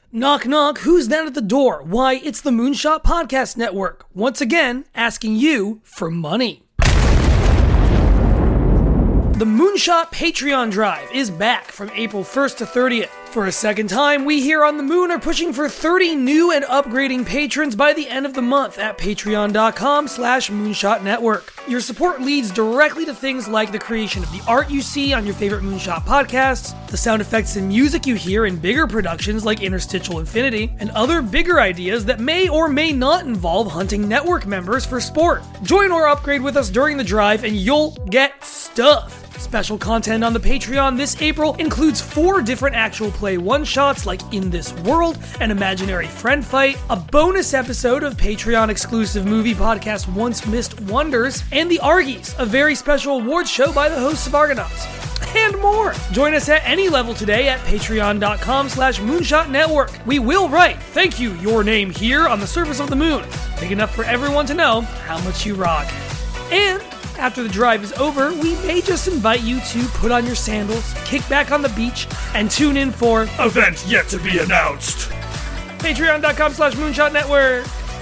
Knock, knock, who's that at the door? Why, it's the Moonshot Podcast Network, once again asking you for money. The Moonshot Patreon Drive is back from April 1st to 30th. For a second time, we here on the Moon are pushing for 30 new and upgrading patrons by the end of the month at patreon.com/Moonshot Network. Your support leads directly to things like the creation of the art you see on your favorite Moonshot podcasts, the sound effects and music you hear in bigger productions like Interstitial Infinity, and other bigger ideas that may or may not involve hunting network members for sport. Join or upgrade with us during the drive and you'll get stuff. Special content on the Patreon this April includes 4 different actual play one-shots like In This World, an imaginary friend fight, a bonus episode of Patreon-exclusive movie podcast Once Missed Wonders, and the Argies, a very special awards show by the hosts of Argonauts. And more! Join us at any level today at patreon.com/Moonshot Network. We will write, "Thank you, your name here on the surface of the moon," big enough for everyone to know how much you rock. And after the drive is over, we may just invite you to put on your sandals, kick back on the beach, and tune in for Event Yet to Be Announced. Patreon.com/Moonshot Network.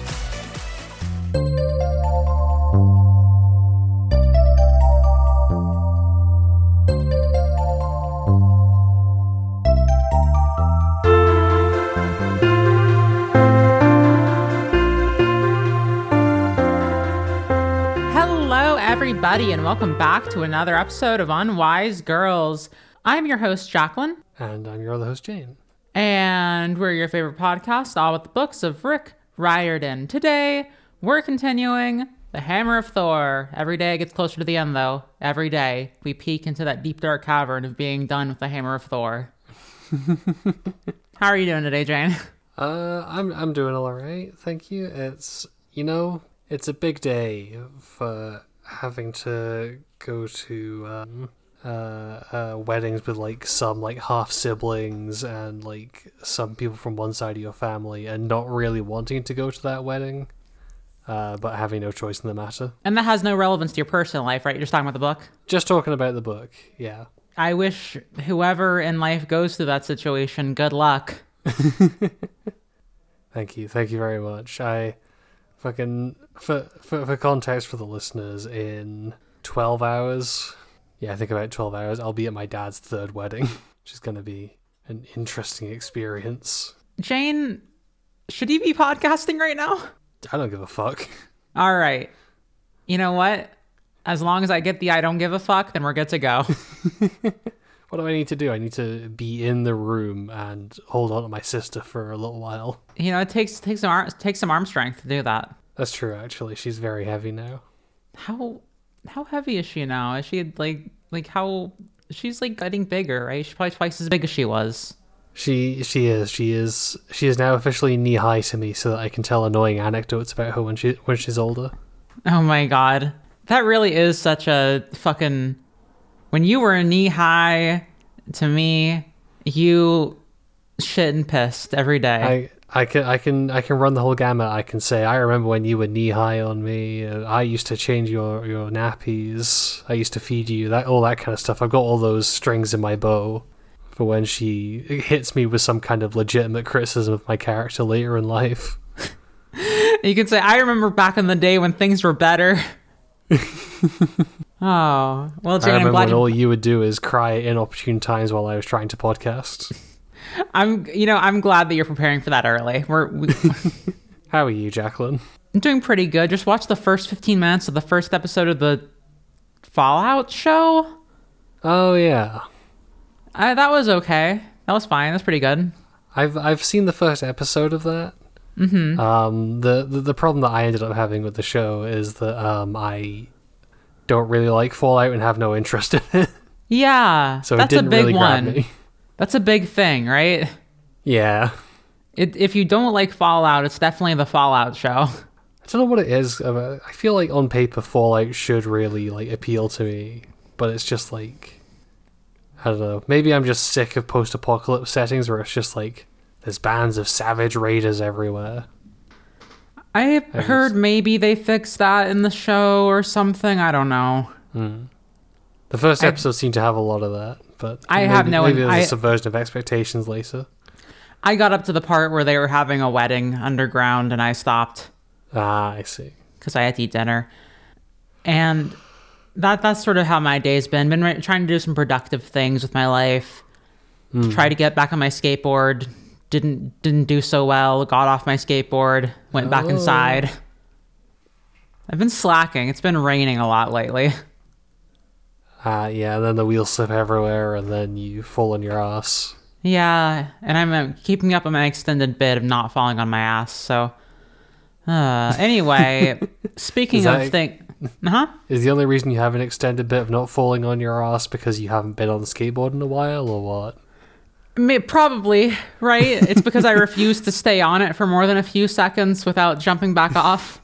Everybody, and welcome back to another episode of Unwise Girls. I'm your host, Jacqueline. And I'm your other host, Jane. And we're your favorite podcast, all with the books of Rick Riordan. Today, we're continuing The Hammer of Thor. Every day it gets closer to the end, though. Every day, we peek into that deep, dark cavern of being done with The Hammer of Thor. How are you doing today, Jane? I'm doing all right, thank you. It's a big day for having to go to weddings with some half siblings and some people from one side of your family, and not really wanting to go to that wedding, but having no choice in the matter. And that has no relevance to your personal life, right? You're just talking about the book? Just talking about the book, yeah. I wish whoever in life goes through that situation good luck. Thank you very much. For context for the listeners, in 12 hours, I think about 12 hours, I'll be at my dad's 3rd wedding, which is going to be an interesting experience. Jane, should you be podcasting right now? I don't give a fuck. All right. You know what? As long as I get the I don't give a fuck, then we're good to go. What do I need to do? I need to be in the room and hold on to my sister for a little while. You know, it takes some arm strength to do that. That's true, actually. She's very heavy now. How heavy is she now? Is she how she's getting bigger, right? She's probably twice as big as she was. She is now officially knee high to me, so that I can tell annoying anecdotes about her when she's older. Oh my god. That really is such a fucking... When you were knee high to me, you shit and pissed every day. I can run the whole gamut. I can say, I remember when you were knee high on me. I used to change your nappies. I used to feed you. All that kind of stuff. I've got all those strings in my bow for when she hits me with some kind of legitimate criticism of my character later in life. You can say, I remember back in the day when things were better. Oh, well, Jane, I remember when all you would do is cry at inopportune times while I was trying to podcast. I'm glad that you're preparing for that early. How are you, Jacqueline? I'm doing pretty good. Just watched the first 15 minutes of the first episode of the Fallout show. Oh yeah, that was okay. That was fine. That's pretty good. I've seen the first episode of that. Mm-hmm. The problem that I ended up having with the show is that I don't really like Fallout and have no interest in it. Yeah, so that's it didn't a big really grab one. Me. That's a big thing, right? Yeah. If you don't like Fallout, it's definitely the Fallout show. I don't know what it is. I feel like on paper Fallout should really appeal to me, but it's just I don't know. Maybe I'm just sick of post-apocalypse settings where it's just there's bands of savage raiders everywhere. I heard maybe they fixed that in the show or something. I don't know. The first episode seemed to have a lot of that, but maybe there's a subversion of expectations later. I got up to the part where they were having a wedding underground, and I stopped. Ah, I see. Because I had to eat dinner. And that's sort of how my day's been. Trying to do some productive things with my life. Try to get back on my skateboard. Didn't do so well. Got off my skateboard. Went back inside. I've been slacking. It's been raining a lot lately. Yeah, and then the wheels slip everywhere, and then you fall on your ass. Yeah, and I'm keeping up on my extended bit of not falling on my ass, so... anyway, speaking of things... Huh? Is the only reason you have an extended bit of not falling on your ass because you haven't been on the skateboard in a while, or what? Probably, right? It's because I refuse to stay on it for more than a few seconds without jumping back off.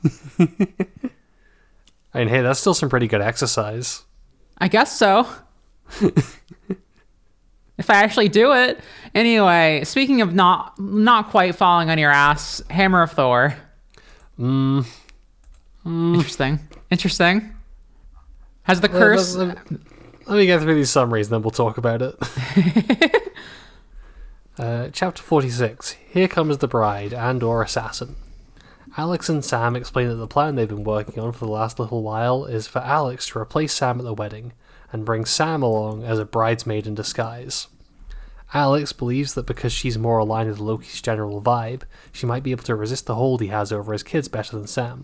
I mean, hey, that's still some pretty good exercise. I guess so. If I actually do it. Anyway, speaking of not quite falling on your ass, Hammer of Thor. Interesting. Has the curse... Let me get through these summaries, then we'll talk about it. Chapter 46. Here Comes the Bride and/or Assassin. Alex and Sam explain that the plan they've been working on for the last little while is for Alex to replace Sam at the wedding and bring Sam along as a bridesmaid in disguise. Alex believes that because she's more aligned with Loki's general vibe, she might be able to resist the hold he has over his kids better than Sam.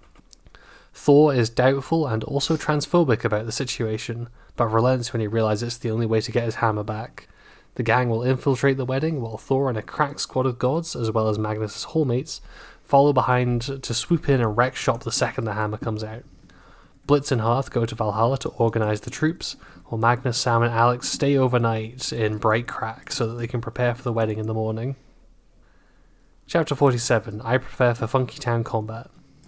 Thor is doubtful and also transphobic about the situation, but relents when he realizes it's the only way to get his hammer back. The gang will infiltrate the wedding while Thor and a crack squad of gods, as well as Magnus' hallmates, follow behind to swoop in and wreck shop the second the hammer comes out. Blitz and Hearth go to Valhalla to organise the troops, while Magnus, Sam and Alex stay overnight in Bright Crack so that they can prepare for the wedding in the morning. Chapter 47. I prepare for Funky Town combat.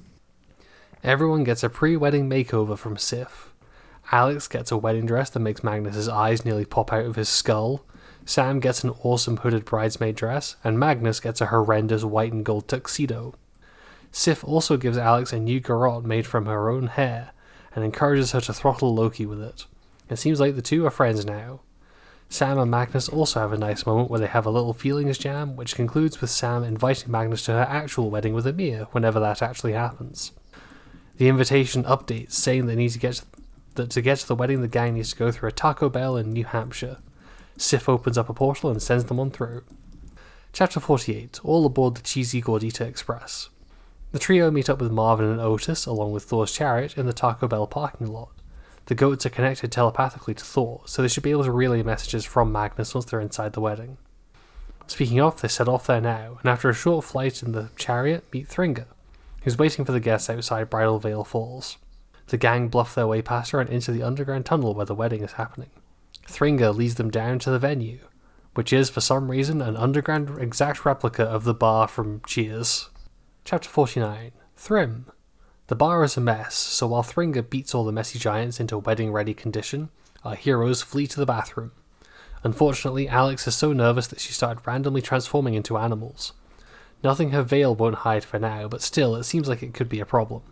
Everyone gets a pre-wedding makeover from Sif. Alex gets a wedding dress that makes Magnus' eyes nearly pop out of his skull. Sam gets an awesome hooded bridesmaid dress, and Magnus gets a horrendous white and gold tuxedo. Sif also gives Alex a new garrote made from her own hair, and encourages her to throttle Loki with it. It seems like the two are friends now. Sam and Magnus also have a nice moment where they have a little feelings jam, which concludes with Sam inviting Magnus to her actual wedding with Amir, whenever that actually happens. The invitation updates, saying they need to get to the wedding the gang needs to go through a Taco Bell in New Hampshire. Sif opens up a portal and sends them on through. Chapter 48. All aboard the cheesy Gordita Express. The trio meet up with Marvin and Otis, along with Thor's chariot, in the Taco Bell parking lot. The goats are connected telepathically to Thor, so they should be able to relay messages from Magnus once they're inside the wedding. Speaking of, they set off there now, and after a short flight in the chariot, meet Thringa, who's waiting for the guests outside Bridal Veil Falls. The gang bluff their way past her and into the underground tunnel where the wedding is happening. Thringa leads them down to the venue, which is, for some reason, an underground exact replica of the bar from Cheers. Chapter 49. Thrym. The bar is a mess, so while Thringa beats all the messy giants into wedding-ready condition, our heroes flee to the bathroom. Unfortunately, Alex is so nervous that she started randomly transforming into animals. Nothing her veil won't hide for now, but still, it seems like it could be a problem.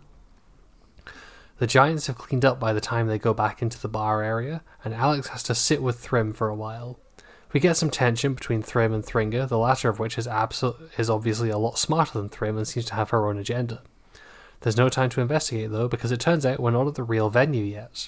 The giants have cleaned up by the time they go back into the bar area, and Alex has to sit with Thrym for a while. We get some tension between Thrym and Thringa, the latter of which is obviously a lot smarter than Thrym and seems to have her own agenda. There's no time to investigate though, because it turns out we're not at the real venue yet.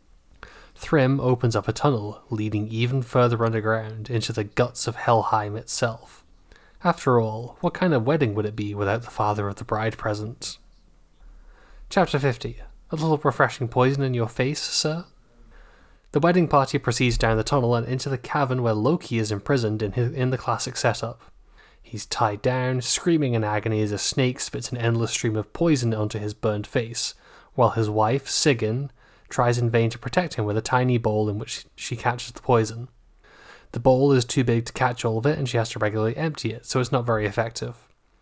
Thrym opens up a tunnel, leading even further underground into the guts of Helheim itself. After all, what kind of wedding would it be without the father of the bride present? Chapter 50. A little refreshing poison in your face, sir? The wedding party proceeds down the tunnel and into the cavern where Loki is imprisoned in the classic setup. He's tied down, screaming in agony as a snake spits an endless stream of poison onto his burned face, while his wife, Sigyn, tries in vain to protect him with a tiny bowl in which she catches the poison. The bowl is too big to catch all of it and she has to regularly empty it, so it's not very effective.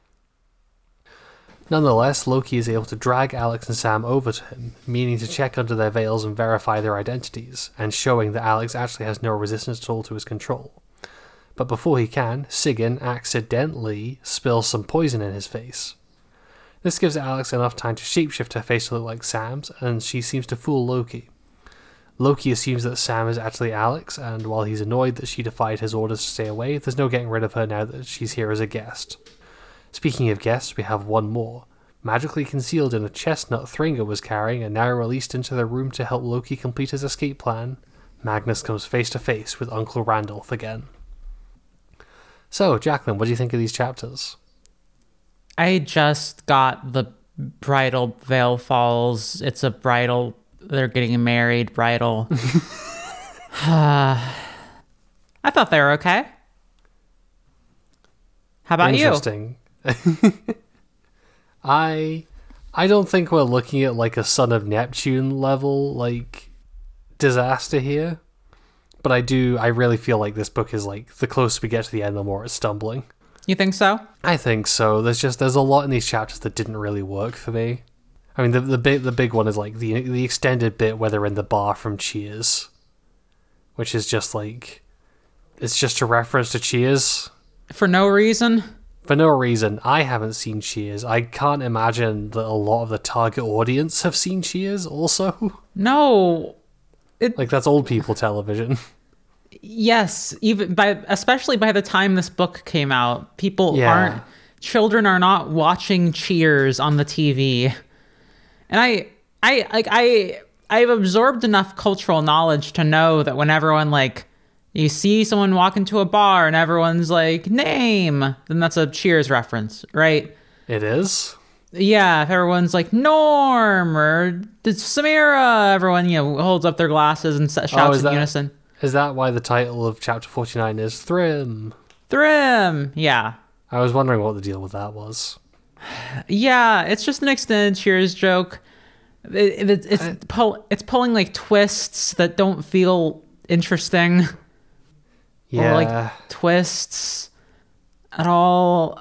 Nonetheless, Loki is able to drag Alex and Sam over to him, meaning to check under their veils and verify their identities, and showing that Alex actually has no resistance at all to his control. But before he can, Sigyn accidentally spills some poison in his face. This gives Alex enough time to shapeshift her face to look like Sam's, and she seems to fool Loki. Loki assumes that Sam is actually Alex, and while he's annoyed that she defied his orders to stay away, there's no getting rid of her now that she's here as a guest. Speaking of guests, we have one more. Magically concealed in a chestnut Thringa was carrying and now released into the room to help Loki complete his escape plan, Magnus comes face to face with Uncle Randolph again. So, Jacqueline, what do you think of these chapters? I just got the bridal veil falls. It's a bridal. They're getting married. Bridal. I thought they were okay. How about you? Interesting. I don't think we're looking at like a Son of Neptune level like disaster here, but I really feel like this book is like the closer we get to the end, the more it's stumbling. You think so? I think so. There's a lot in these chapters that didn't really work for me. I mean, the big one is like the extended bit where they're in the bar from Cheers, which is just like, it's just a reference to Cheers For no reason? For no reason. I haven't seen Cheers. I can't imagine that a lot of the target audience have seen Cheers also. No. Like, that's old people television. Yes, especially by the time this book came out, children are not watching Cheers on the TV. And I've absorbed enough cultural knowledge to know that when everyone you see someone walk into a bar and everyone's like, name, then that's a Cheers reference, right? It is? Yeah, if everyone's like, Norm or Samira, everyone, holds up their glasses and shouts in unison. Is that why the title of chapter 49 is Thrym? Thrym, yeah. I was wondering what the deal with that was. Yeah, it's just an extended Cheers joke. It's pulling twists that don't feel interesting. Yeah. Or twists at all.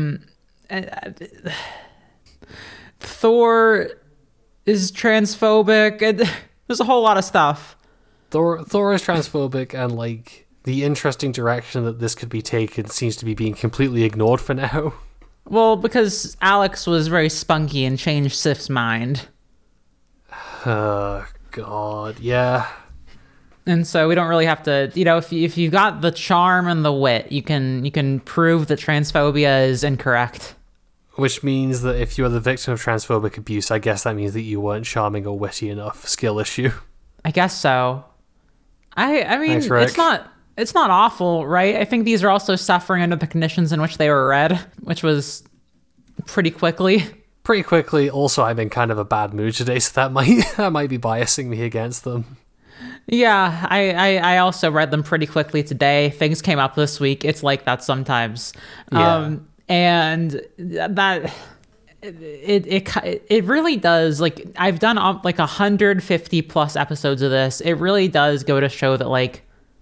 Thor is transphobic. There's a whole lot of stuff. Thor is transphobic, and the interesting direction that this could be taken seems to be being completely ignored for now. Well, because Alex was very spunky and changed Sif's mind. Oh, God, yeah. And so we don't really have to, if you've got the charm and the wit, you can prove that transphobia is incorrect. Which means that if you're the victim of transphobic abuse, I guess that means that you weren't charming or witty enough. Skill issue. I guess so. I mean, Thanks, Rick. It's not awful, right? I think these are also suffering under the conditions in which they were read, which was pretty quickly. Pretty quickly. Also, I'm in kind of a bad mood today, so that might be biasing me against them. Yeah, I also read them pretty quickly today. Things came up this week. It's like that sometimes. Yeah. And that it really does, I've done 150 plus episodes of this. It really does go to show that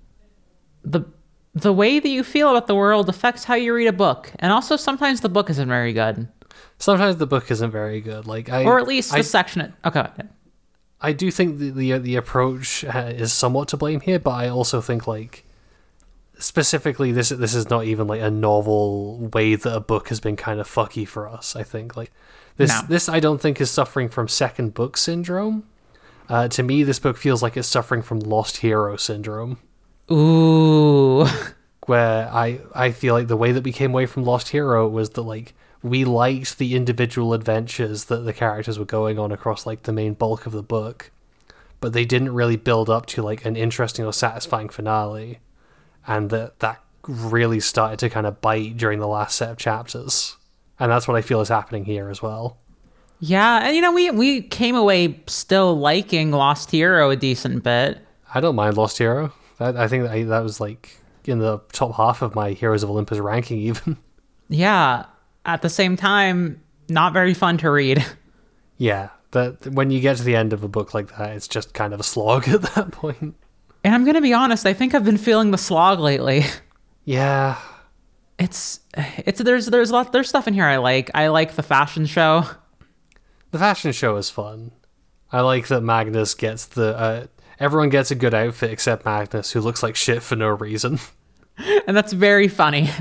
the way that you feel about the world affects how you read a book. And also sometimes the book isn't very good. Sometimes the book isn't very good. Or at least the section. Okay. I do think the approach is somewhat to blame here, but I also think specifically this is not even a novel way that a book has been kind of fucky for us. I think this I don't think is suffering from second book syndrome. To me, this book feels like it's suffering from lost hero syndrome. Ooh. Where I feel like the way that we came away from Lost Hero was that we liked the individual adventures that the characters were going on across the main bulk of the book, but they didn't really build up to an interesting or satisfying finale, and that really started to kind of bite during the last set of chapters, and that's what I feel is happening here as well. Yeah, and we came away still liking Lost Hero a decent bit. I don't mind Lost Hero. I think that was in the top half of my Heroes of Olympus ranking even. Yeah. At the same time, not very fun to read. Yeah, that when you get to the end of a book like that, it's just kind of a slog at that point. And I'm gonna be honest, I think I've been feeling the slog lately. Yeah, there's stuff in here I like. I like the fashion show. The fashion show is fun. I like that Magnus gets everyone gets a good outfit except Magnus, who looks like shit for no reason. And that's very funny.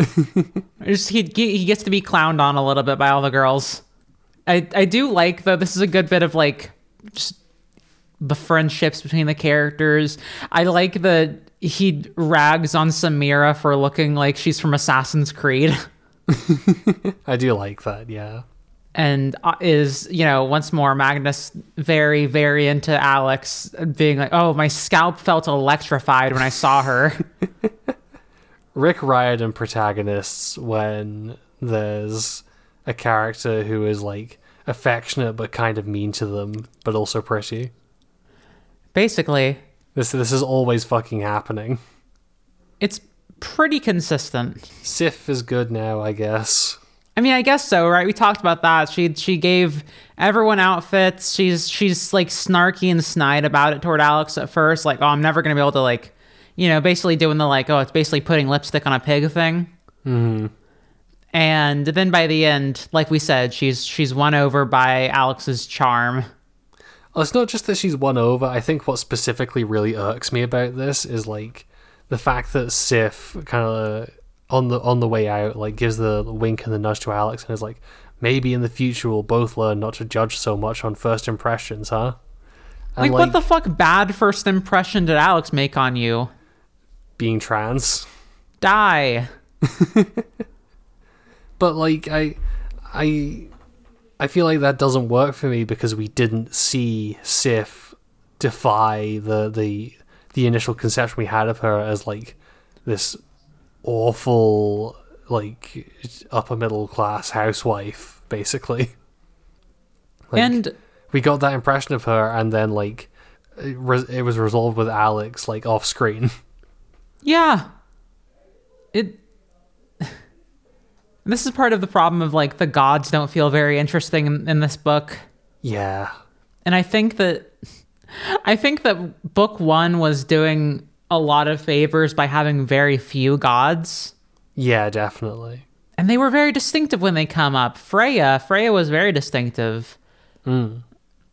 He gets to be clowned on a little bit by all the girls. I do like, though, this is a good bit of just the friendships between the characters. I like that he rags on Samira for looking like she's from Assassin's Creed. I do like that, yeah. And is, once more, Magnus very, very into Alex, being like, oh, my scalp felt electrified when I saw her. Rick Riordan protagonists when there's a character who is, like, affectionate but kind of mean to them, but also pretty. Basically. This is always fucking happening. It's pretty consistent. Sif is good now, I guess. I mean, I guess so, right? We talked about that. She gave everyone outfits. She's like snarky and snide about it toward Alex at first. Like, oh, I'm never going to be able to, like, basically doing the, like, oh, it's basically putting lipstick on a pig thing. Mm-hmm. And then by the end, like we said, she's won over by Alex's charm. Well, it's not just that she's won over. I think what specifically really irks me about this is, like, the fact that Sif kind of on the way out, like, gives the wink and the nudge to Alex and is like, maybe in the future we'll both learn not to judge so much on first impressions, huh? And, like, what the fuck bad first impression did Alex make on you? Being trans. Die. But, like, I feel like that doesn't work for me because we didn't see Sif defy the initial conception we had of her as, like, this awful, like, upper middle class housewife, basically. Like, and we got that impression of her, and then, like, it was resolved with Alex, like, off screen. Yeah. This is part of the problem of, like, the gods don't feel very interesting in this book. Yeah. And I think that book one was doing a lot of favors by having very few gods. Yeah, definitely. And they were very distinctive when they come up. Freya was very distinctive. Mm.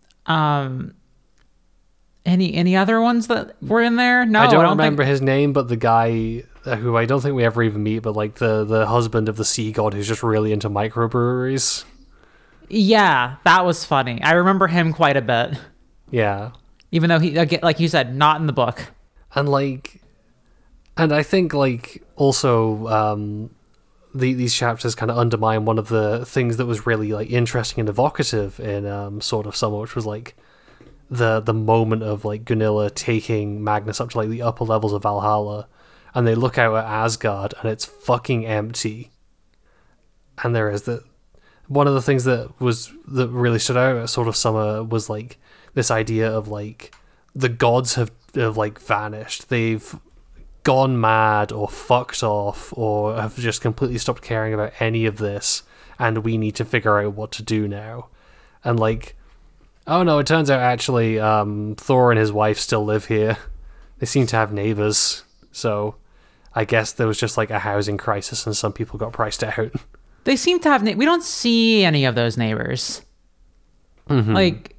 Any other ones that were in there? No, I don't remember his name, but the guy who I don't think we ever even meet, but, like, the husband of the sea god who's just really into microbreweries. Yeah, that was funny. I remember him quite a bit. Yeah. Even though he, like you said, not in the book. And, like, and I think, like, also these chapters kind of undermine one of the things that was really, like, interesting and evocative in Sword of Summer, which was, like, the moment of, like, Gunilla taking Magnus up to, like, the upper levels of Valhalla, and they look out at Asgard and it's fucking empty. And there is that. One of the things that really stood out at Sword of Summer was, like, this idea of, like, the gods have like vanished. They've gone mad or fucked off or have just completely stopped caring about any of this, and we need to figure out what to do now. And, like, oh no, it turns out actually Thor and his wife still live here. They seem to have neighbors, so I guess there was just, like, a housing crisis and some people got priced out. They seem to have we don't see any of those neighbors. Mm-hmm. Like,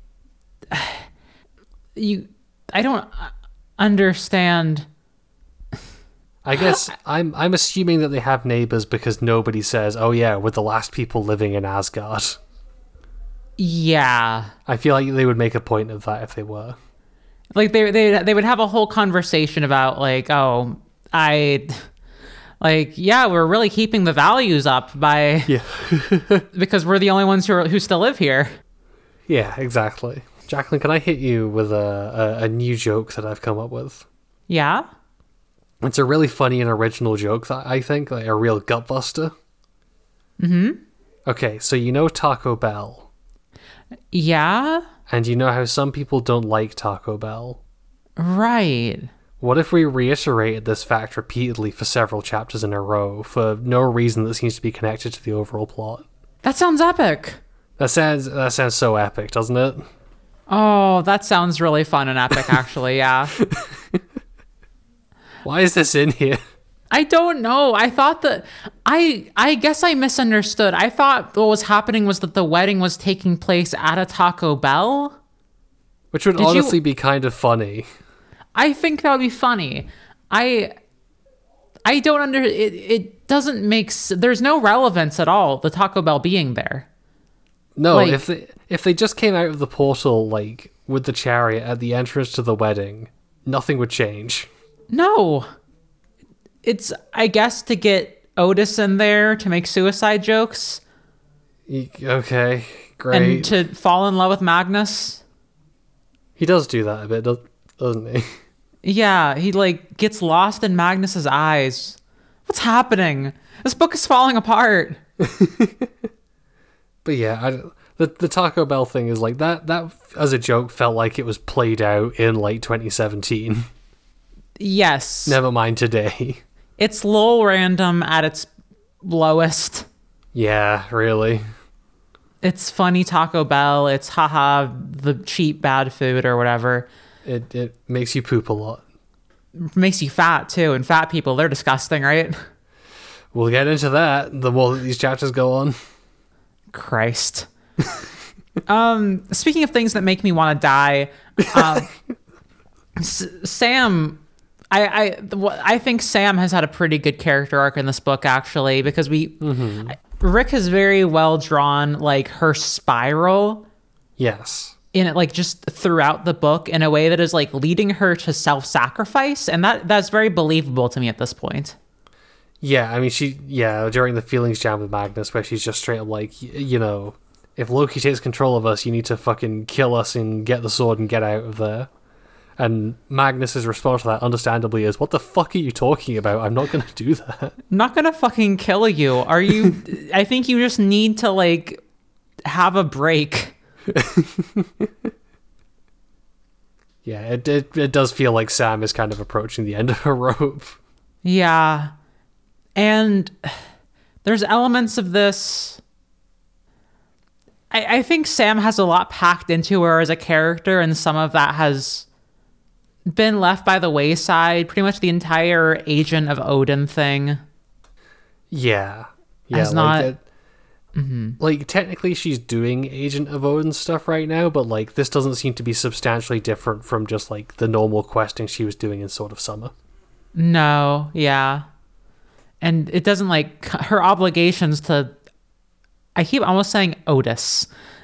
I don't understand. I guess I'm assuming that they have neighbors because nobody says, oh yeah, we're the last people living in Asgard. Yeah. I feel like they would make a point of that if they were. Like, they would have a whole conversation about, like, oh, we're really keeping the values up by... Yeah. because we're the only ones who still live here. Yeah, exactly. Jacqueline, can I hit you with a new joke that I've come up with? Yeah? It's a really funny and original joke that I think, like, a real gutbuster. Mm-hmm. Okay, so you know Taco Bell. Yeah? And you know how some people don't like Taco Bell. Right. What if we reiterated this fact repeatedly for several chapters in a row for no reason that seems to be connected to the overall plot? That sounds epic. That sounds so epic, doesn't it? Oh, that sounds really fun and epic, actually, yeah. Why is this in here? I don't know. I thought that... I guess I misunderstood. I thought what was happening was that the wedding was taking place at a Taco Bell. Which would honestly be kind of funny. I think that would be funny. I don't it doesn't make... There's no relevance at all, the Taco Bell being there. No, Like- if they just came out of the portal like with the chariot at the entrance to the wedding, nothing would change. No. It's, I guess, to get Otis in there to make suicide jokes Okay, great. and to fall in love with Magnus. He does do that a bit, doesn't he? Yeah, he like gets lost in Magnus's eyes. What's happening? This book is falling apart. But yeah, the Taco Bell thing is like that as a joke felt like it was played out in like 2017. Yes. Never mind today. It's lol random at its lowest. Yeah, really. It's funny Taco Bell. It's haha the cheap bad food or whatever. It makes you poop a lot. Makes you fat too, and fat people, they're disgusting, right? We'll get into that the more that these chapters go on. Christ. Speaking of things that make me want to die, Sam, I think Sam has had a pretty good character arc in this book, actually, because Rick has very well drawn like her spiral Yes. in it, like just throughout the book in a way that is like leading her to self-sacrifice, and that's very believable to me at this point. Yeah, I mean, during the feelings jam with Magnus, where she's just straight up like, you know, if Loki takes control of us, you need to fucking kill us and get the sword and get out of there. And Magnus's response to that, understandably, is, what the fuck are you talking about? I'm not going to do that. Not gonna fucking kill you. Are you? I think you just need to like have a break. Yeah, it does feel like Sam is kind of approaching the end of her rope. Yeah. And there's elements of this. I think Sam has a lot packed into her as a character, and some of that has been left by the wayside. Pretty much the entire Agent of Odin thing. Yeah. Has like not- it- Like, technically she's doing Agent of Odin stuff right now, but like this doesn't seem to be substantially different from just like the normal questing she was doing in Sword of Summer. No, yeah. And it doesn't like her obligations to, I keep almost saying Otis.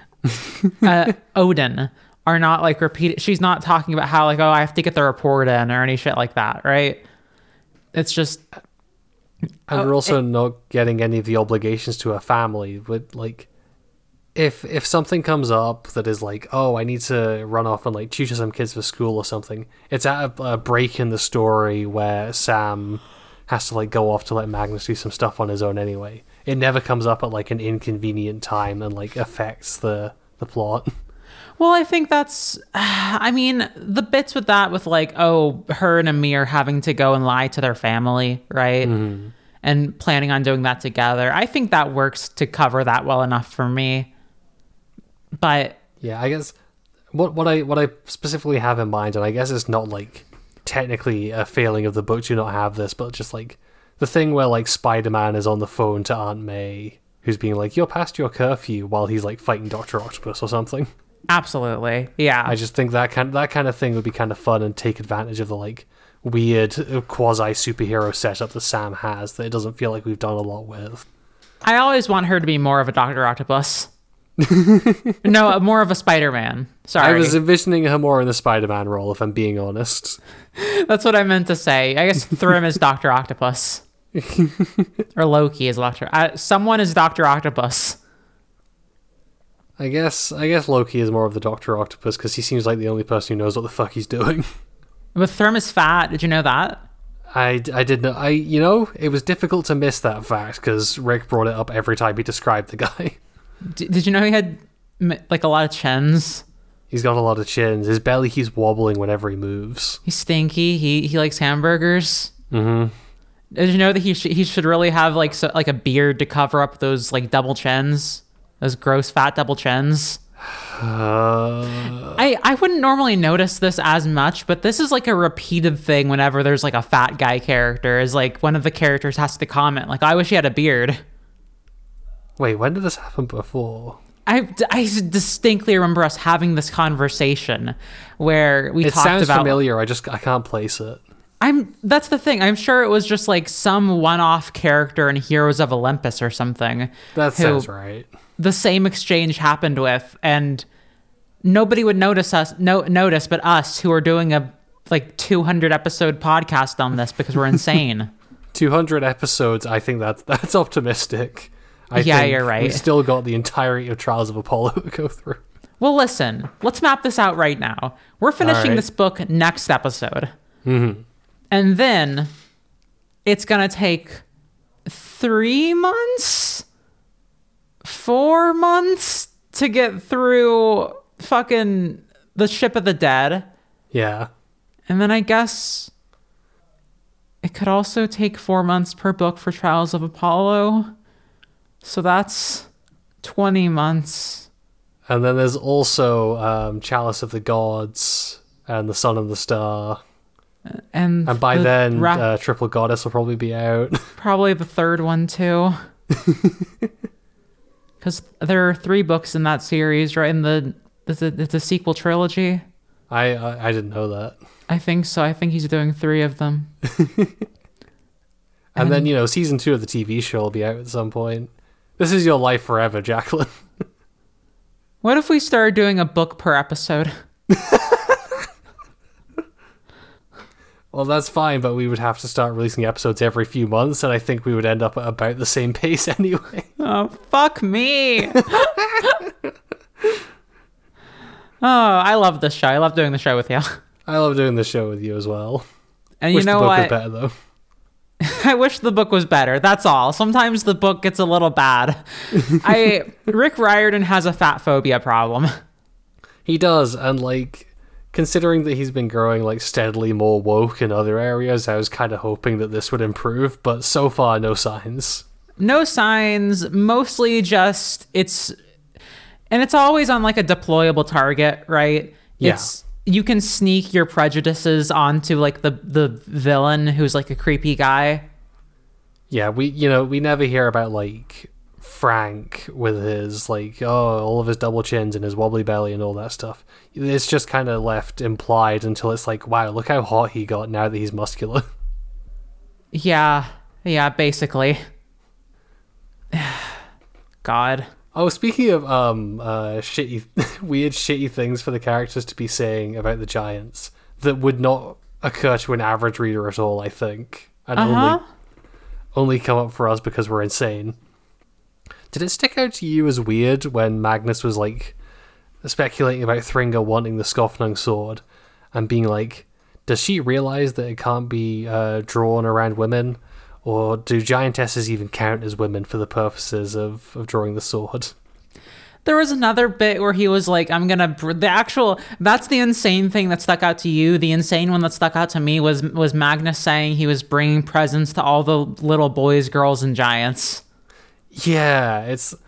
Odin are not like repeated. She's not talking about how like, oh, I have to get the report in or any shit like that, right? It's just, And we're also not getting any of the obligations to her family. But like, if something comes up that is like, oh, I need to run off and like tutor some kids for school or something, it's at a break in the story where Sam has to like go off to let Magnus do some stuff on his own anyway. It never comes up at like an inconvenient time and like affects the plot. well, I think that's, I mean, the bits with that with like, oh, her and Amir having to go and lie to their family, right? And planning on doing that together. I think that works to cover that well enough for me. But Yeah, I guess what I specifically have in mind, and I guess it's not like technically a failing of the book to not have this, but just like the thing where like Spider-Man is on the phone to Aunt May, who's being like, "You're past your curfew," while he's like fighting Dr. Octopus or something. absolutely, yeah. I just think that kind of thing would be kind of fun and take advantage of the like weird quasi superhero setup that Sam has that it doesn't feel like we've done a lot with. I always want her to be more of a Dr. Octopus. No, more of a Spider-Man. Sorry. I was envisioning her more in the Spider-Man role, if I'm being honest. That's what I meant to say. I guess Thrym is Dr. Octopus. Or Loki is Dr. Someone is Dr. Octopus. I guess Loki is more of the Dr. Octopus because he seems like the only person who knows what the fuck he's doing. But Thrym is fat. Did you know that? I did know. It was difficult to miss that fact because Rick brought it up every time he described the guy. Did you know he had like a lot of chins? He's got a lot of chins. His belly keeps wobbling whenever he moves. He's stinky. He likes hamburgers. Mm-hmm. Did you know that he should really have like a beard to cover up those like double chins, those gross fat double chins? I wouldn't normally notice this as much, but this is like a repeated thing whenever there's like a fat guy character. Is like one of the characters has to comment like, "I wish he had a beard." Wait, when did this happen before? I distinctly remember us having this conversation where we It talked sounds about. familiar. I can't place it. That's the thing. I'm sure it was just like some one-off character in Heroes of Olympus or something. That sounds right. The same exchange happened with, and nobody would notice but us who are doing a like 200 episode podcast on this because we're insane. 200 episodes, I think that's optimistic. I think you're right. We've still got the entirety of Trials of Apollo to go through. Well, listen, let's map this out right now. We're finishing this book next episode. Mm-hmm. And then it's going to take 3 months, 4 months to get through fucking the Ship of the Dead. Yeah. And then I guess it could also take 4 months per book for Trials of Apollo. So that's 20 months. And then there's also Chalice of the Gods and The Sun and the Star. And by then, Triple Goddess will probably be out. Probably the third one, too. Because there are 3 books in that series, right? It's a sequel trilogy. I didn't know that. I think so. I think he's doing 3 of them. And then, season 2 of the TV show will be out at some point. This is your life forever, Jacqueline. What if we started doing a book per episode? Well, that's fine, but we would have to start releasing episodes every few months, and I think we would end up at about the same pace anyway. Oh, fuck me. I love this show. I love doing the show with you. I love doing the show with you as well. And wish you know the book what? was better, though. I wish the book was better. That's all. Sometimes the book gets a little bad. Rick Riordan has a fat phobia problem. He does, and considering that he's been growing steadily more woke in other areas, I was kind of hoping that this would improve, but so far no signs. No signs, mostly just it's always on a deployable target, right? Yeah. You can sneak your prejudices onto the villain who's a creepy guy. Yeah, we never hear about Frank with his all of his double chins and his wobbly belly and all that stuff. It's just kind of left implied until it's wow, look how hot he got now that he's muscular. Yeah, basically. God. Oh, speaking of shitty, weird shitty things for the characters to be saying about the Giants that would not occur to an average reader at all, I think, and only come up for us because we're insane. Did it stick out to you as weird when Magnus was speculating about Thringa wanting the Skofnung sword and being does she realize that it can't be drawn around women? Or do giantesses even count as women for the purposes of drawing the sword? There was another bit where he was that's the insane thing that stuck out to you. The insane one that stuck out to me was Magnus saying he was bringing presents to all the little boys, girls, and giants. Yeah,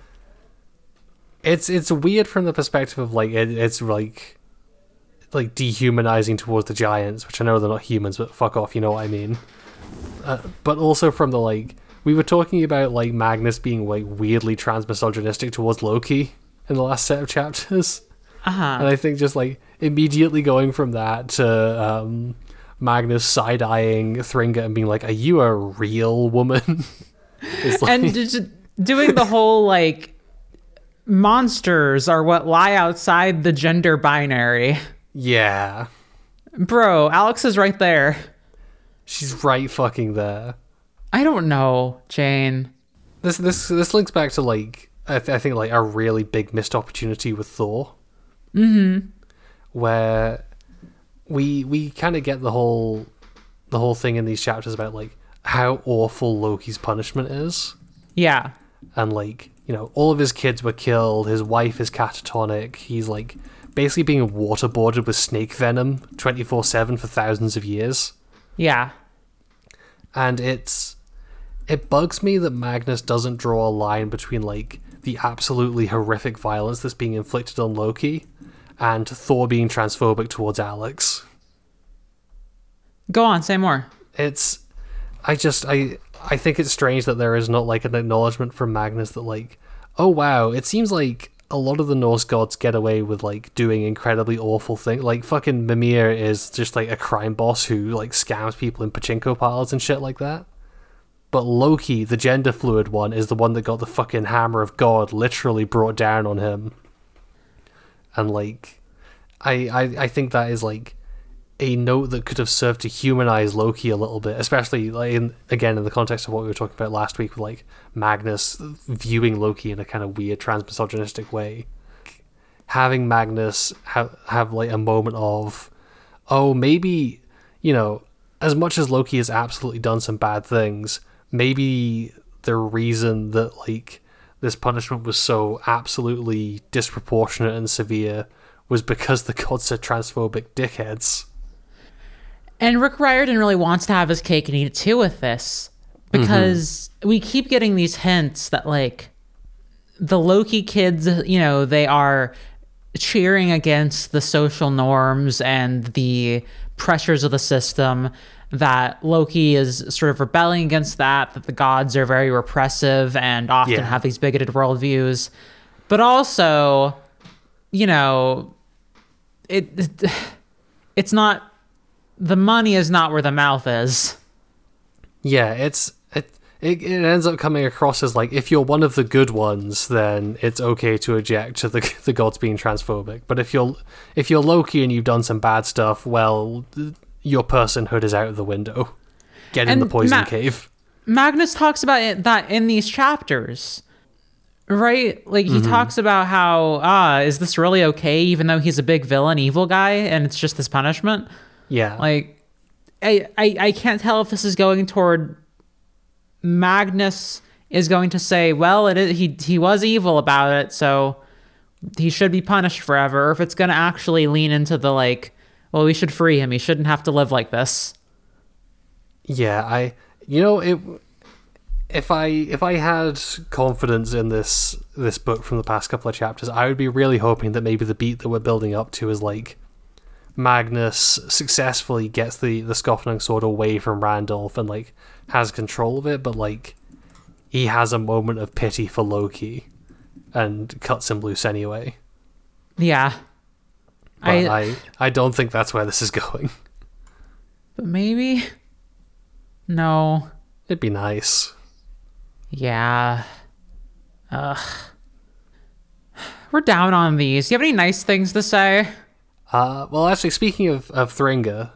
it's weird from the perspective of it's dehumanizing towards the giants, which I know they're not humans, but fuck off, you know what I mean. But also from the we were talking about Magnus being weirdly transmisogynistic towards Loki in the last set of chapters, and I think just immediately going from that to Magnus side-eyeing Thringa and being are you a real woman? And just doing the whole monsters are what lie outside the gender binary. Yeah, bro, Alex is right there. She's right fucking there. I don't know, Jane. This links back to I think a really big missed opportunity with Thor. Mm-hmm. Where we kind of get the whole thing in these chapters about how awful Loki's punishment is. Yeah. And all of his kids were killed, his wife is catatonic, he's basically being waterboarded with snake venom 24/7 for thousands of years. Yeah. And it bugs me that Magnus doesn't draw a line between the absolutely horrific violence that's being inflicted on Loki and Thor being transphobic towards Alex. Go on, say more. I think it's strange that there is not an acknowledgement from Magnus that oh wow, it seems a lot of the Norse gods get away with like doing incredibly awful things. Like fucking Mimir is just like a crime boss who like scams people in pachinko parlors and shit like that. But Loki, the gender fluid one, is the one that got the fucking hammer of God literally brought down on him. And like, I think that is like a note that could have served to humanize Loki a little bit, especially like in the context of what we were talking about last week with like Magnus viewing Loki in a kind of weird transmisogynistic way. Having Magnus have like a moment of, oh, maybe, you know, as much as Loki has absolutely done some bad things, maybe the reason that like this punishment was so absolutely disproportionate and severe was because the gods are transphobic dickheads. And Rick Riordan really wants to have his cake and eat it too with this, because we keep getting these hints that like the Loki kids, you know, they are cheering against the social norms and the pressures of the system, that Loki is sort of rebelling against that the gods are very repressive and often have these bigoted worldviews. But also, you know, it's not, the money is not where the mouth is. Yeah, it ends up coming across as like, if you're one of the good ones, then it's okay to object to the gods being transphobic. But if you're Loki and you've done some bad stuff, well, your personhood is out of the window. Get in the poison cave. Magnus talks about that in these chapters, right? Like he talks about how, is this really okay, even though he's a big villain, evil guy, and it's just his punishment? Yeah. Like, I can't tell if this is going toward Magnus is going to say, well, he was evil about it, so he should be punished forever, or if it's going to actually lean into the like, well, we should free him. He shouldn't have to live like this. Yeah, if I had confidence in this book from the past couple of chapters, I would be really hoping that maybe the beat that we're building up to is like Magnus successfully gets the Skofnung sword away from Randolph and like has control of it, but like he has a moment of pity for Loki and cuts him loose anyway. Yeah. But I don't think that's where this is going. But maybe? No. It'd be nice. Yeah. We're down on these. Do you have any nice things to say? Well, actually, speaking of Thringa,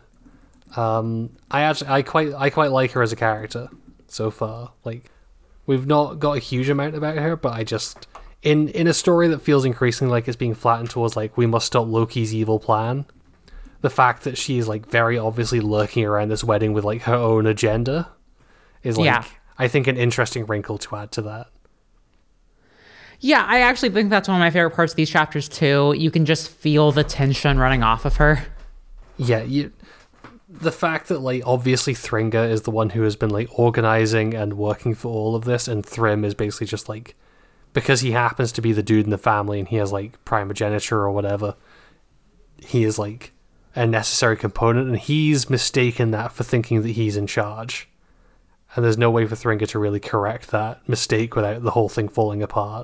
I quite like her as a character so far. Like, we've not got a huge amount about her, but I just in a story that feels increasingly like it's being flattened towards like we must stop Loki's evil plan. The fact that she's like very obviously lurking around this wedding with like her own agenda is like I think an interesting wrinkle to add to that. Yeah, I actually think that's one of my favorite parts of these chapters too. You can just feel the tension running off of her. Yeah, the fact that like obviously Thringa is the one who has been like organizing and working for all of this, and Thrym is basically just like, because he happens to be the dude in the family and he has like primogeniture or whatever, he is like a necessary component, and he's mistaken that for thinking that he's in charge. And there's no way for Thringa to really correct that mistake without the whole thing falling apart.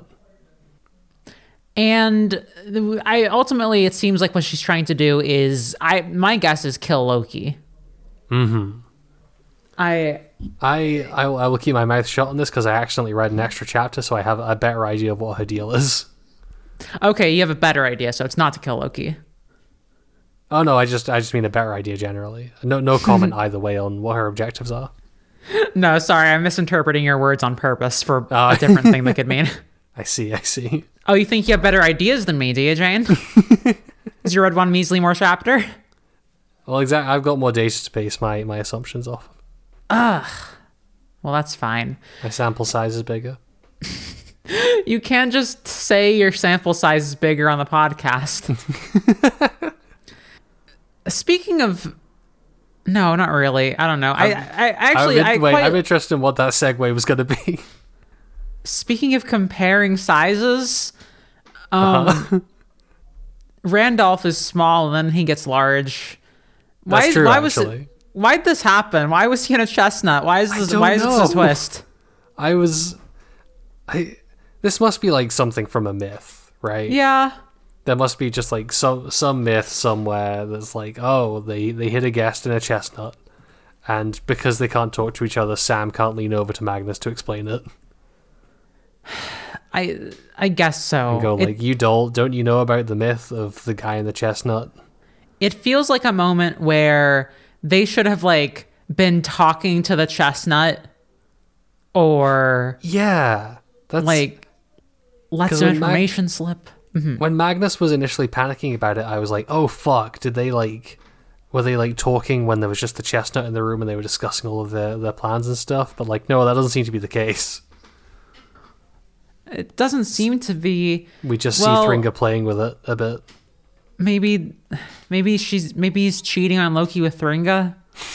And ultimately, it seems like what she's trying to do is, my guess is kill Loki. Mm-hmm. I will keep my mouth shut on this because I accidentally read an extra chapter, so I have a better idea of what her deal is. Okay, you have a better idea, so it's not to kill Loki. Oh no, I just mean a better idea generally. No comment either way on what her objectives are. No, sorry, I'm misinterpreting your words on purpose for a different thing they could mean. I see. Oh, you think you have better ideas than me, do you, Jane? Because you read one measly more chapter? Well, exactly. I've got more data to base my assumptions off. Well, that's fine. My sample size is bigger. You can't just say your sample size is bigger on the podcast. Speaking of... No, not really. I don't know. I'm interested in what that segue was going to be. Speaking of comparing sizes, Randolph is small and then he gets large. That's true, actually. Why'd this happen? Why was he in a chestnut? Why is this a twist? This must be like something from a myth, right? Yeah. There must be just like some myth somewhere that's like, oh, they hit a guest in a chestnut, and because they can't talk to each other, Sam can't lean over to Magnus to explain it. I guess so. And go like, you don't you know about the myth of the guy in the chestnut? It feels like a moment where they should have like been talking to the chestnut, or yeah, that's like let some information slip. When Magnus was initially panicking about it, I was like, oh fuck, were they like talking when there was just the chestnut in the room and they were discussing all of their plans and stuff? But like, no, that doesn't seem to be the case. It doesn't seem to be. We just see Thringa playing with it a bit. Maybe he's cheating on Loki with Thringa.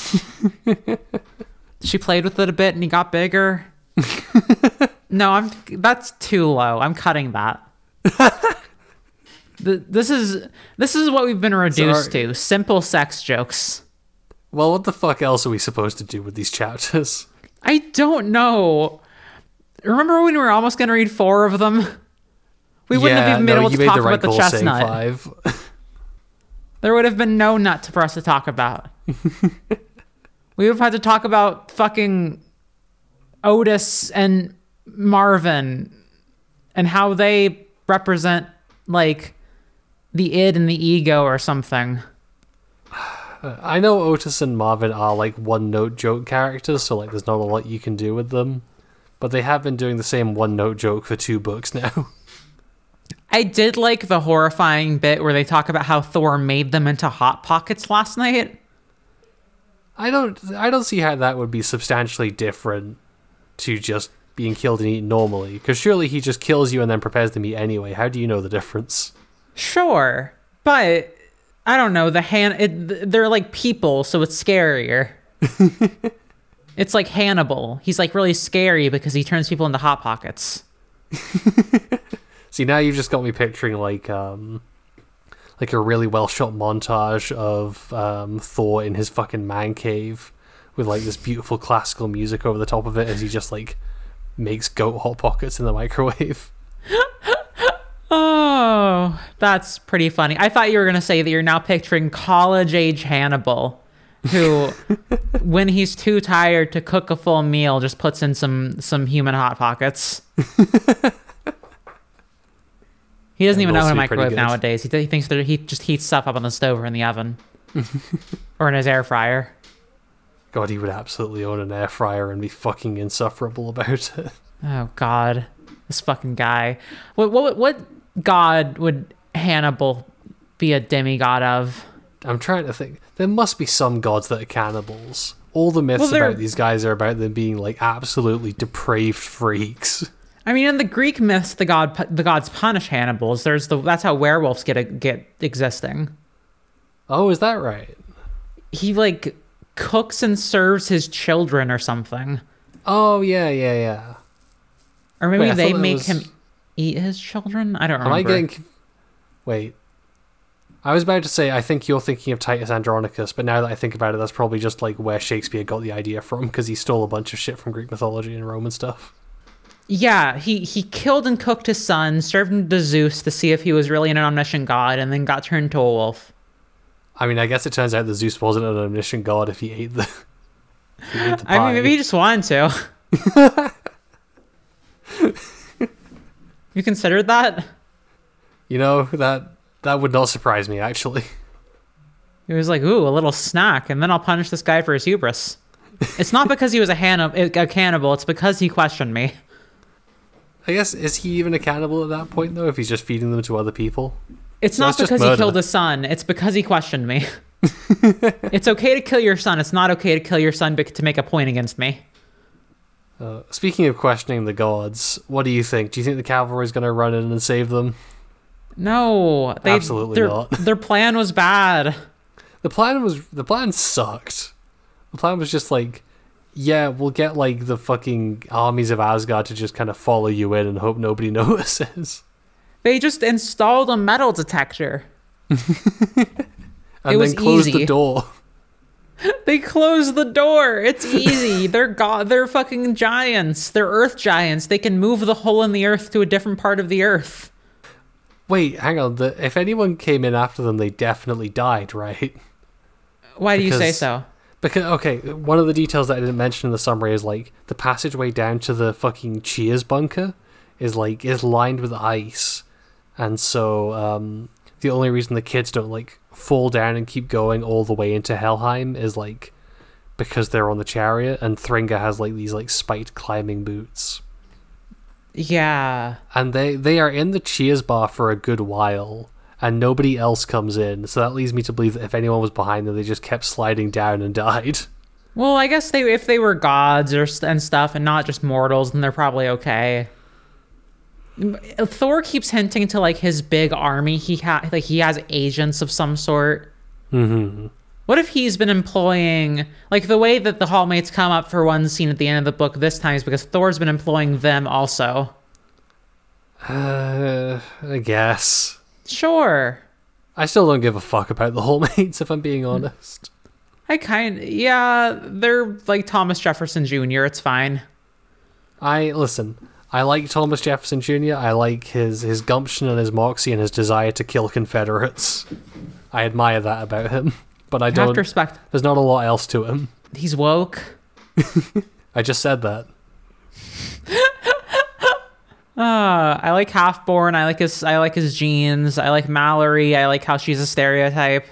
She played with it a bit and he got bigger. No, that's too low. I'm cutting that. This is what we've been reduced to. Simple sex jokes. Well, what the fuck else are we supposed to do with these chapters? I don't know. Remember when we were almost going to read 4 of them? We wouldn't have even been able to talk about the chestnut. 5. There would have been no nut for us to talk about. We would have had to talk about fucking Otis and Marvin and how they represent like the id and the ego or something. I know Otis and Marvin are like one-note joke characters, so like there's not a lot you can do with them. But they have been doing the same one-note joke for 2 books now. I did like the horrifying bit where they talk about how Thor made them into Hot Pockets last night. I don't see how that would be substantially different to just being killed and eaten normally, because surely he just kills you and then prepares the meat anyway. How do you know the difference? Sure, but I don't know. They're like people, so it's scarier. It's like Hannibal. He's like really scary because he turns people into Hot Pockets. See, now you've just got me picturing like a really well shot montage of Thor in his fucking man cave with like this beautiful classical music over the top of it as he just like makes goat Hot Pockets in the microwave. Oh, that's pretty funny. I thought you were going to say that you're now picturing college-age Hannibal, who, when he's too tired to cook a full meal, just puts in some human Hot Pockets. He doesn't even know how to microwave nowadays. He thinks that he just heats stuff up on the stove or in the oven. Or in his air fryer. God, he would absolutely own an air fryer and be fucking insufferable about it. Oh, God. This fucking guy. What god would Hannibal be a demigod of? I'm trying to think. There must be some gods that are cannibals. All the myths about these guys are about them being like absolutely depraved freaks. I mean, in the Greek myths, the gods punish Hannibals. That's how werewolves get existing. Oh, is that right? He like cooks and serves his children or something. Oh yeah. Or maybe they make him eat his children. I don't remember. Wait. I was about to say I think you're thinking of Titus Andronicus, but now that I think about it, that's probably just like where Shakespeare got the idea from, because he stole a bunch of shit from Greek mythology and Roman stuff. Yeah, he killed and cooked his son, served him to Zeus to see if he was really an omniscient god, and then got turned to a wolf. I mean, I guess it turns out that Zeus wasn't an omniscient god if he ate the pie. I mean, maybe he just wanted to. You considered that? You know, that would not surprise me, actually. He was like, ooh, a little snack, and then I'll punish this guy for his hubris. It's not because he was a cannibal, it's because he questioned me. I guess, is he even a cannibal at that point, though, if he's just feeding them to other people? It's not because he killed his son, it's because he questioned me. It's okay to kill your son, it's not okay to kill your son to make a point against me. Speaking of questioning the gods, what do you think? Do you think the cavalry is going to run in and save them? No. Absolutely not. Their plan was bad. The plan sucked. The plan was just like, yeah, we'll get like the fucking armies of Asgard to just kind of follow you in and hope nobody notices. They just installed a metal detector. And then closed the door. They closed the door. It's easy. They're fucking giants. They're earth giants. They can move the hole in the earth to a different part of the earth. Wait, hang on. If anyone came in after them, they definitely died, right? Why do you say so? Because, okay, one of the details that I didn't mention in the summary is, like, the passageway down to the fucking Cheers bunker is lined with ice. And so, the only reason the kids don't, like, fall down and keep going all the way into Helheim is, like, because they're on the chariot, and Thringa has, like, these, like, spiked climbing boots. Yeah. And they are in the Cheers bar for a good while, and nobody else comes in, so that leads me to believe that if anyone was behind them, they just kept sliding down and died. Well, I guess if they were gods and stuff and not just mortals, then they're probably okay. Thor keeps hinting to, like, his big army. He has agents of some sort. Mm-hmm. What if he's been employing, like, the way that the Hallmates come up for one scene at the end of the book this time is because Thor's been employing them also. I guess. Sure. I still don't give a fuck about the Hallmates, if I'm being honest. Yeah, they're like Thomas Jefferson Jr., it's fine. I like Thomas Jefferson Jr., I like his gumption and his moxie and his desire to kill Confederates. I admire that about him, but I don't... have to respect. There's not a lot else to him. He's woke. I just said that. I like Half-Born. I like his jeans. I like Mallory. I like how she's a stereotype.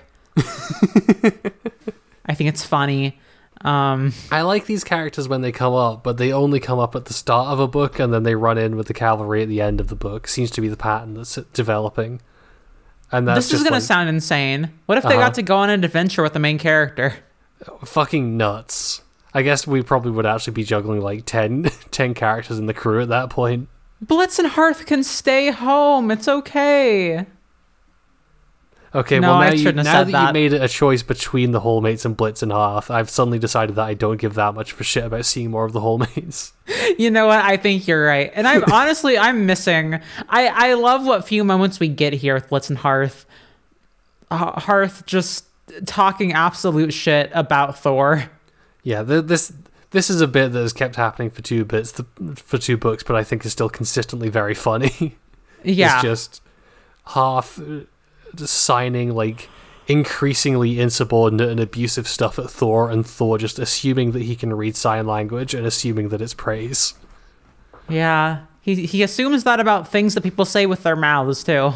I think it's funny. I like these characters when they come up, but they only come up at the start of a book and then they run in with the cavalry at the end of the book. Seems to be the pattern that's developing. And that's this is going to sound insane. What if they got to go on an adventure with the main character? Fucking nuts. I guess we probably would actually be juggling like 10 characters in the crew at that point. Blitz and Hearth can stay home. It's okay. Okay, no, well, now that you made it a choice between the Hallmates and Blitz and Hearth, I've suddenly decided that I don't give that much of a shit about seeing more of the Hallmates. You know what? I think you're right. And I'm missing... I love what few moments we get here with Blitz and Hearth. Hearth just talking absolute shit about Thor. Yeah, this is a bit that has kept happening for two books, but I think is still consistently very funny. Yeah. It's just Hearth signing like increasingly insubordinate and abusive stuff at Thor, and Thor just assuming that he can read sign language and assuming that it's praise. Yeah, he assumes that about things that people say with their mouths too.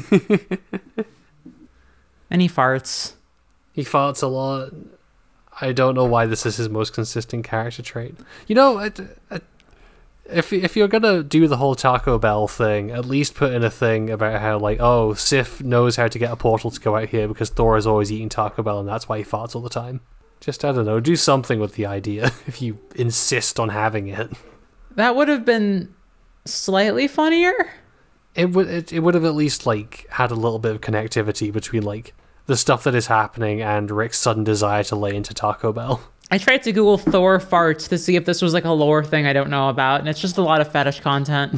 And he farts. He farts a lot. I don't know why this is his most consistent character trait. You know, if you're gonna do the whole Taco Bell thing, at least put in a thing about how, like, oh, Sif knows how to get a portal to go out here because Thor is always eating Taco Bell and that's why he farts all the time. Just, I don't know, do something with the idea if you insist on having it. That would have been slightly funnier. It would have at least, like, had a little bit of connectivity between, like, the stuff that is happening and Rick's sudden desire to lay into Taco Bell. I tried to Google Thor farts to see if this was like a lore thing I don't know about, and it's just a lot of fetish content.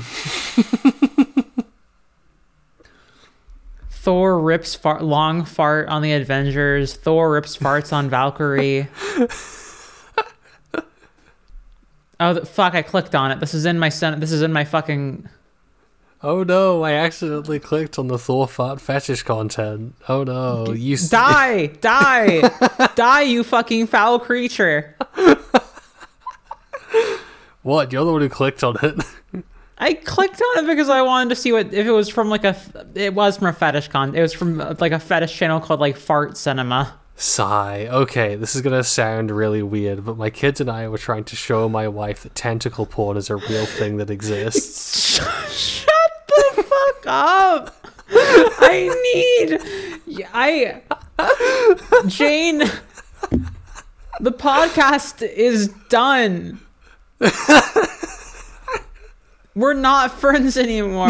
Thor rips long fart on the Avengers. Thor rips farts on Valkyrie. Fuck! I clicked on it. This is in my fucking. Oh no! I accidentally clicked on the Thor fart fetish content. Oh no! You die! Die! You fucking foul creature! What? You're the one who clicked on it. I clicked on it because I wanted to see if it was from like it was from a fetish it was from like a fetish channel called like Fart Cinema. Sigh. Okay, this is gonna sound really weird, but my kids and I were trying to show my wife that tentacle porn is a real thing that exists. Shut the fuck up! Jane, the podcast is done. We're not friends anymore.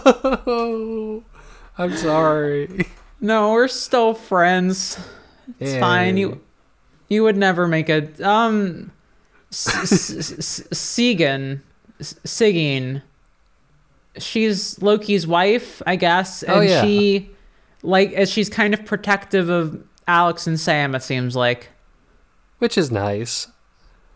I'm sorry. No, we're still friends. It's fine. You would never make a Sigyn. She's Loki's wife, I guess, and she's kind of protective of Alex and Sam, it seems like. Which is nice.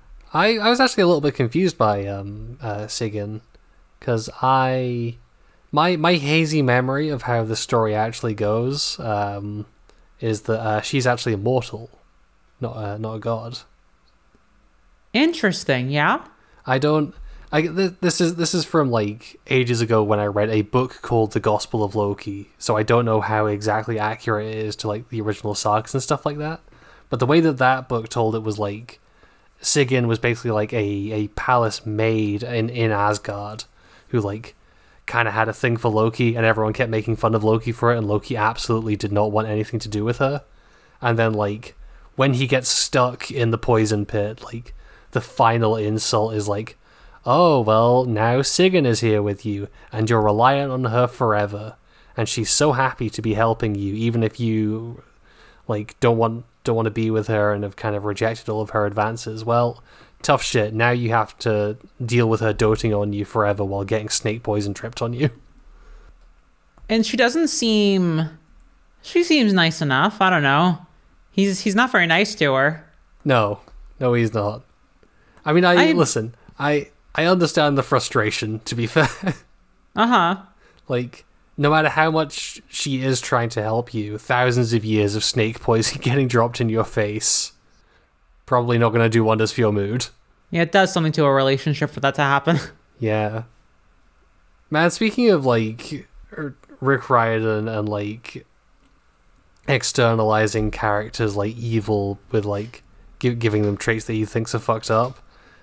I was actually a little bit confused by Sigyn, because I My hazy memory of how the story actually goes is that she's actually immortal, not a god. Interesting, yeah? This is from like ages ago when I read a book called The Gospel of Loki, so I don't know how exactly accurate it is to like the original sagas and stuff like that. But the way that book told it was like Sigyn was basically like a palace maid in Asgard who like kind of had a thing for Loki, and everyone kept making fun of Loki for it, and Loki absolutely did not want anything to do with her. And then like when he gets stuck in the poison pit, like the final insult is like, oh, well, now Sigyn is here with you, and you're reliant on her forever, and she's so happy to be helping you, even if you like don't want to be with her and have kind of rejected all of her advances. Well, tough shit. Now you have to deal with her doting on you forever while getting snake poison tripped on you. And she seems nice enough. I don't know. He's not very nice to her. No, he's not. I mean, listen, I understand the frustration, to be fair. Uh-huh. Like, no matter how much she is trying to help you, thousands of years of snake poison getting dropped in your face, probably not going to do wonders for your mood. Yeah, it does something to a relationship for that to happen. Yeah. Man, speaking of, like, Rick Riordan and, like, externalizing characters, like, evil with, like, giving them traits that he thinks are fucked up,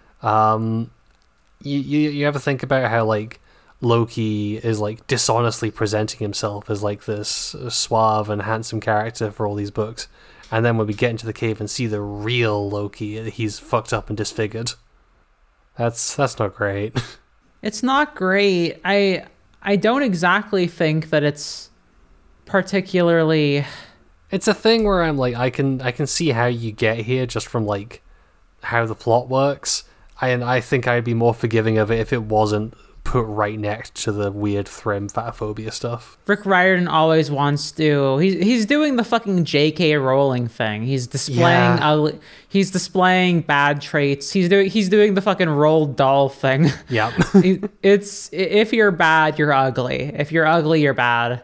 you ever think about how, like, Loki is, like, dishonestly presenting himself as, like, this suave and handsome character for all these books, and then when we get into the cave and see the real Loki, he's fucked up and disfigured. That's not great. It's not great. I don't exactly think that it's particularly... It's a thing where I'm like, I can see how you get here just from, like, how the plot works, and I think I'd be more forgiving of it if it wasn't put right next to the weird Thrym fatophobia stuff. Rick Riordan always wants to... He's doing the fucking J.K. Rowling thing. He's displaying he's displaying bad traits. He's doing the fucking Roald Dahl thing. Yeah. It's if you're bad, you're ugly. If you're ugly, you're bad.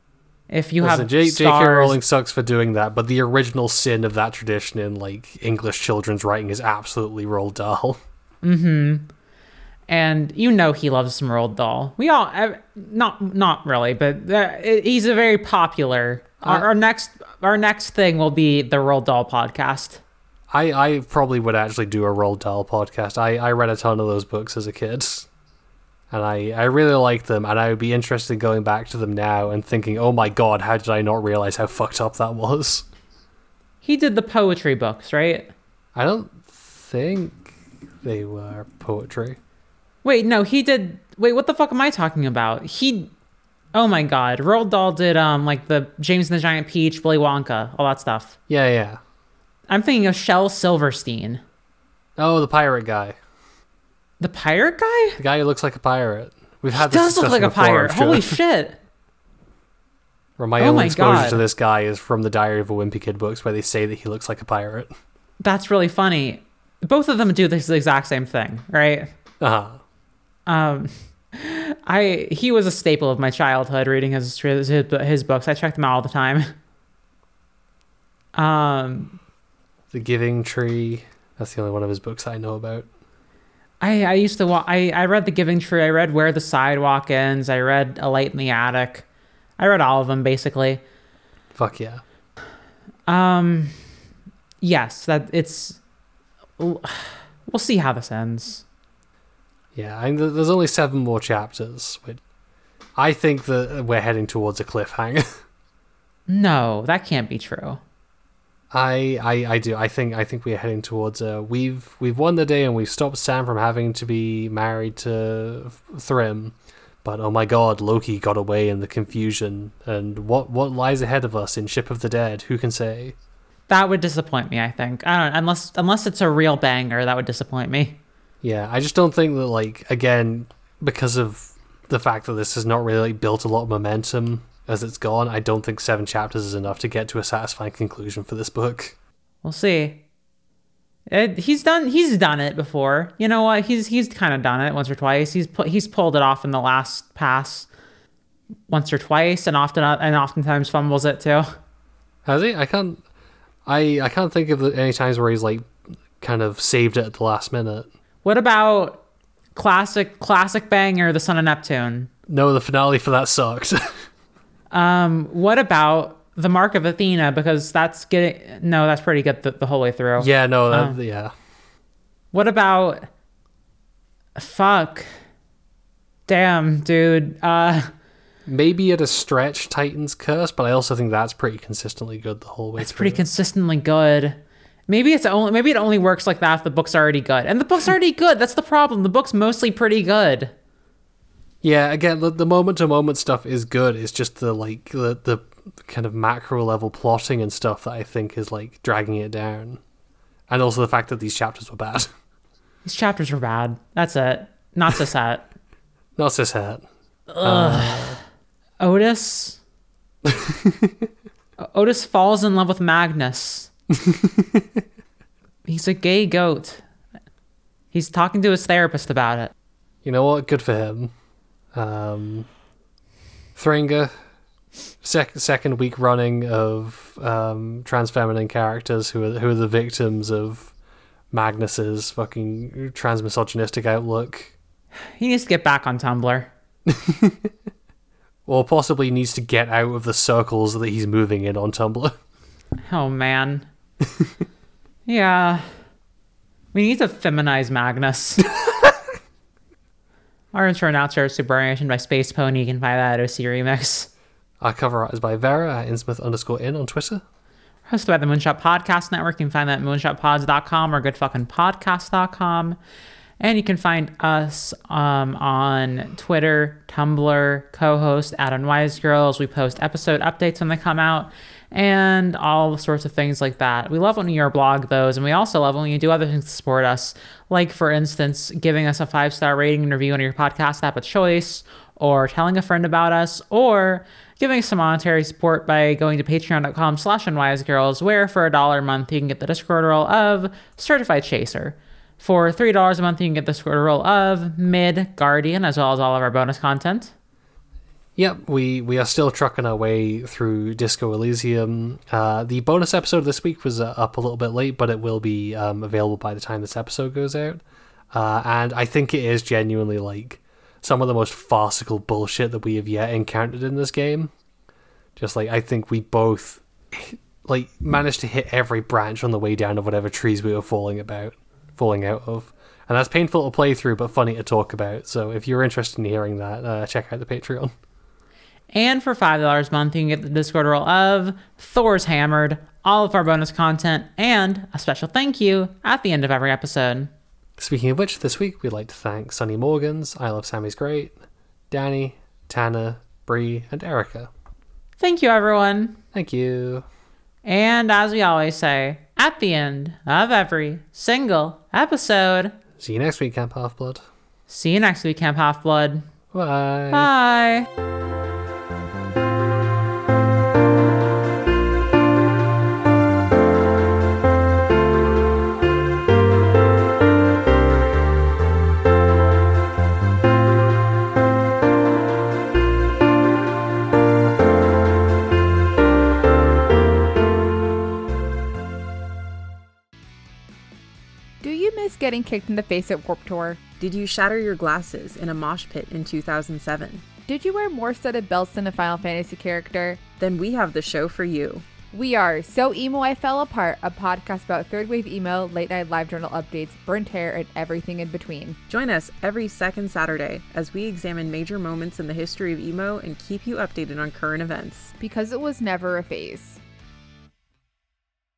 If you have J.K. Rowling sucks for doing that, but the original sin of that tradition in like English children's writing is absolutely Roald Dahl. Mm-hmm. And you know he loves some Roald Dahl. We all, not really, but he's a very popular. Our next thing will be the Roald Dahl podcast. I probably would actually do a Roald Dahl podcast. I read a ton of those books as a kid, and I really liked them, and I would be interested in going back to them now and thinking, oh my god, how did I not realize how fucked up that was? He did the poetry books, right? I don't think they were poetry. Wait, no, he did... Wait, what the fuck am I talking about? Oh my god, Roald Dahl did, like, the James and the Giant Peach, Willy Wonka, all that stuff. Yeah. I'm thinking of Shel Silverstein. Oh, the pirate guy. The pirate guy? The guy who looks like a pirate. We've had He this does look like a before, pirate. Holy shit. Where my only exposure to this guy is from the Diary of a Wimpy Kid books, where they say that he looks like a pirate. That's really funny. Both of them do this exact same thing, right? Uh-huh. He was a staple of my childhood, reading his books. I checked them out all the time. The Giving Tree. That's the only one of his books I know about. I used to I read The Giving Tree. I read Where the Sidewalk Ends. I read A Light in the Attic. I read all of them, basically. Fuck yeah. Yes, we'll see how this ends. Yeah, there's only 7 more chapters, which I think that we're heading towards a cliffhanger. No, that can't be true. I do. I think we're heading towards we've won the day and we've stopped Sam from having to be married to Thrym. But oh my god, Loki got away in the confusion, and what lies ahead of us in Ship of the Dead? Who can say? That would disappoint me, I think. I don't know, unless it's a real banger, that would disappoint me. Yeah, I just don't think that, like, again, because of the fact that this has not really built a lot of momentum as it's gone, I don't think 7 chapters is enough to get to a satisfying conclusion for this book. We'll see. He's done it before. You know what? He's kind of done it once or twice. He's pulled it off in the last pass. once or twice, and oftentimes fumbles it too. Has he? I can't think of any times where he's like kind of saved it at the last minute. What about classic banger, The Son of Neptune? No, the finale for that sucked. What about The Mark of Athena? Because that's pretty good the whole way through. Yeah, no, yeah. What about fuck? Damn, dude. Maybe at a stretch, Titan's Curse, but I also think that's pretty consistently good the whole way through. It's pretty consistently good. Maybe it only works like that if the book's already good. And the book's already good. That's the problem. The book's mostly pretty good. Yeah, again, the moment-to-moment stuff is good. It's just the kind of macro-level plotting and stuff that I think is, like, dragging it down. And also the fact that these chapters were bad. These chapters were bad. That's it. Not so sad. Not so sad. Otis? Otis falls in love with Magnus. He's a gay goat. He's talking to his therapist about it. You know what? Good for him. Thringa, second week running of trans feminine characters who are the victims of Magnus's fucking trans misogynistic outlook. He needs to get back on Tumblr. Or possibly needs to get out of the circles that he's moving in on Tumblr. Oh man. Yeah. We need to feminize Magnus. Our intro and outro is superannuation by Space Pony. You can find that at OC Remix. Our cover art is by Vera at Innsmouth_in on Twitter. Hosted by the Moonshot Podcast Network. You can find that at moonshotpods.com or goodfuckingpodcast.com. And you can find us on Twitter, Tumblr, co-host Adam Wise Girls. We post episode updates when they come out and all sorts of things like that. We love when you blog those, and we also love when you do other things to support us, like, for instance, giving us a 5-star rating and review on your podcast app of choice, or telling a friend about us, or giving us some monetary support by going to patreon.com/unwisegirls, where for $1 a month you can get the Discord role of Certified Chaser. For $3 a month you can get the Discord role of Mid Guardian, as well as all of our bonus content. Yep, we are still trucking our way through Disco Elysium. The bonus episode this week was up a little bit late, but it will be available by the time this episode goes out. And I think it is genuinely, like, some of the most farcical bullshit that we have yet encountered in this game. Just, like, I think we both, like, managed to hit every branch on the way down of whatever trees we were falling out of. And that's painful to play through, but funny to talk about. So if you're interested in hearing that, check out the Patreon. And for $5 a month, you can get the Discord role of Thor's Hammered, all of our bonus content, and a special thank you at the end of every episode. Speaking of which, this week we'd like to thank Sonny Morgans, I Love Sammy's Great, Danny, Tanner, Bree, and Erica. Thank you, everyone. Thank you. And as we always say, at the end of every single episode... See you next week, Camp Half-Blood. See you next week, Camp Half-Blood. Bye. Bye. Getting kicked in the face at Warped Tour? Did you shatter your glasses in a mosh pit in 2007? Did you wear more studded belts than a Final Fantasy character? Then we have the show for you. We are So Emo I Fell Apart, a podcast about third wave emo, late night live journal updates, burnt hair, and everything in between. Join us every second Saturday as we examine major moments in the history of emo and keep you updated on current events. Because it was never a phase.